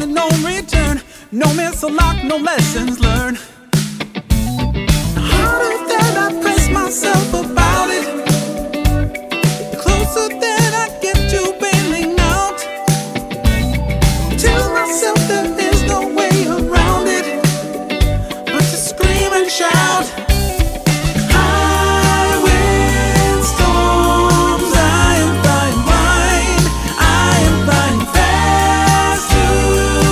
point of no return. No miss or lock, no lessons learned. Harder that I press myself